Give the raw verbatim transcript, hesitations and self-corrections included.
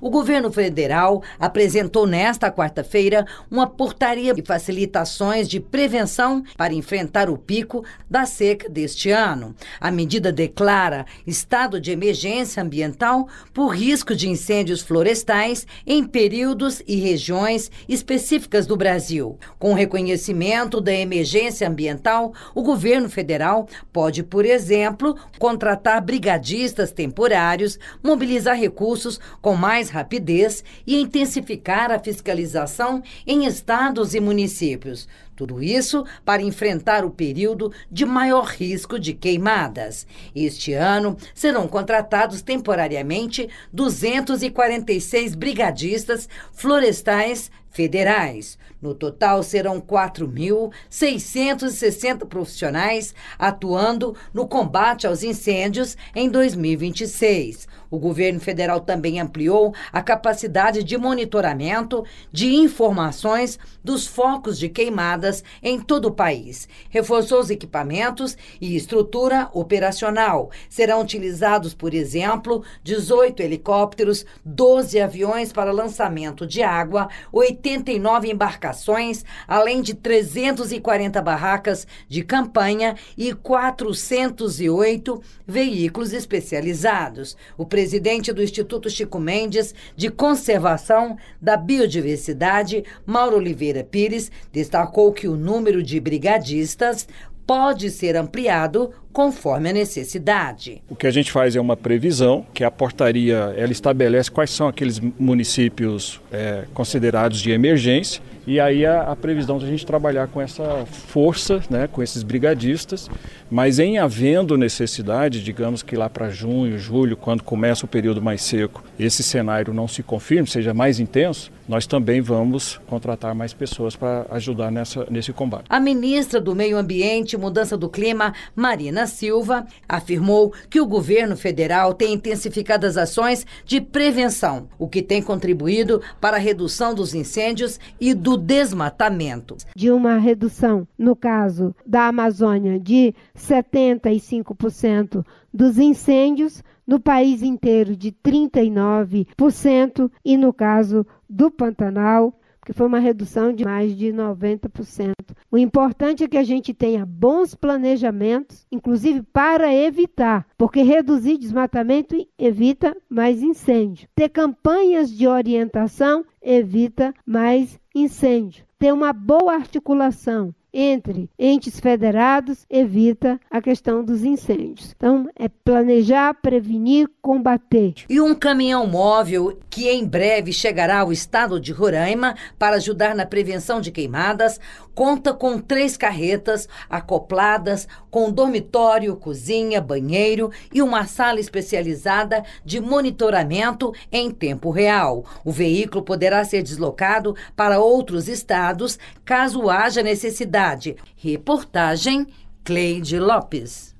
O governo federal apresentou nesta quarta-feira uma portaria de facilitações de prevenção para enfrentar o pico da seca deste ano. A medida declara estado de emergência ambiental por risco de incêndios florestais em períodos e regiões específicas do Brasil. Com o reconhecimento da emergência ambiental, o governo federal pode, por exemplo, contratar brigadistas temporários, mobilizar recursos com mais rapidez e intensificar a fiscalização em estados e municípios. Tudo isso para enfrentar o período de maior risco de queimadas. Este ano, serão contratados temporariamente duzentos e quarenta e seis brigadistas florestais federais. No total, serão quatro mil seiscentos e sessenta profissionais atuando no combate aos incêndios em dois mil e vinte e seis. O governo federal também ampliou a capacidade de monitoramento de informações dos focos de queimadas em todo o país. Reforçou os equipamentos e estrutura operacional. Serão utilizados, por exemplo, dezoito helicópteros, doze aviões para lançamento de água, oitenta e nove embarcações, além de trezentas e quarenta barracas de campanha e quatrocentos e oito veículos especializados. O presidente do Instituto Chico Mendes de Conservação da Biodiversidade, Mauro Oliveira Pires, destacou que o número de brigadistas pode ser ampliado conforme a necessidade. O que a gente faz é uma previsão, que a portaria ela estabelece quais são aqueles municípios é, considerados de emergência, e aí a, a previsão de a gente trabalhar com essa força, né, com esses brigadistas, mas em havendo necessidade, digamos que lá para junho, julho, quando começa o período mais seco, esse cenário não se confirme, seja mais intenso, nós também vamos contratar mais pessoas para ajudar nessa, nesse combate. A ministra do Meio Ambiente e Mudança do Clima, Marina Silva, afirmou que o governo federal tem intensificado as ações de prevenção, o que tem contribuído para a redução dos incêndios e do desmatamento. De uma redução, no caso da Amazônia, de setenta e cinco por cento dos incêndios, no país inteiro de trinta e nove por cento e no caso do Pantanal, que foi uma redução de mais de noventa por cento. O importante é que a gente tenha bons planejamentos, inclusive para evitar, porque reduzir desmatamento evita mais incêndio. Ter campanhas de orientação evita mais incêndio. Ter uma boa articulação entre entes federados evita a questão dos incêndios. Então, é planejar, prevenir, combater. E um caminhão móvel que em breve chegará ao estado de Roraima para ajudar na prevenção de queimadas, conta com três carretas acopladas com dormitório, cozinha, banheiro e uma sala especializada de monitoramento em tempo real. O veículo poderá ser deslocado para outros estados caso haja necessidade. Reportagem Cleide Lopes.